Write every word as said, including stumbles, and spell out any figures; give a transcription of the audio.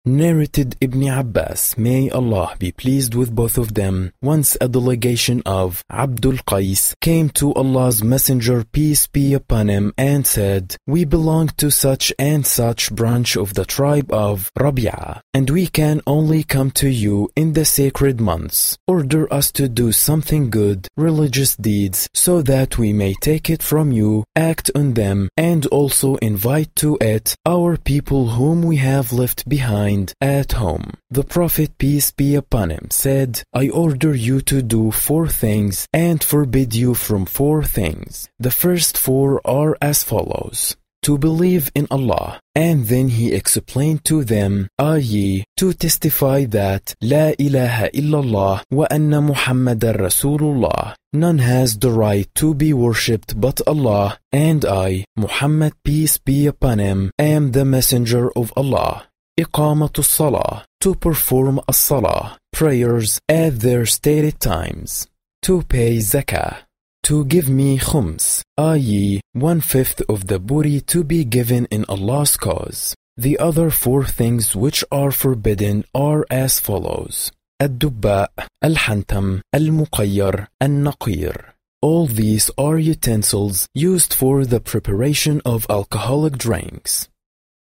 Narrated Ibn Abbas, may Allah be pleased with both of them, once a delegation of Abdul Qais came to Allah's Messenger, peace be upon him, and said, "We belong to such and such branch of the tribe of Rabi'ah, and we can only come to you in the sacred months. Order us to do something good, religious deeds, so that we may take it from you, act on them, and also invite to it our people whom we have left behind at home." The Prophet, peace be upon him, said, "I order you to do four things and forbid you from four things. The first four are as follows: to believe in Allah." And then he explained to them, "Are ye to testify that La ilaha illallah wa anna Muhammadan Rasulullah, none has the right to be worshipped but Allah, and I, Muhammad, peace be upon him, am the messenger of Allah. Iqamatus salah, to perform as-salah, prayers at their stated times. To pay zakah, to give me khums, that is, one-fifth of the booty to be given in Allah's cause." The other four things which are forbidden are as follows: ad-dubba, al-hantam, al-muqayyar, al-naqir. All these are utensils used for the preparation of alcoholic drinks.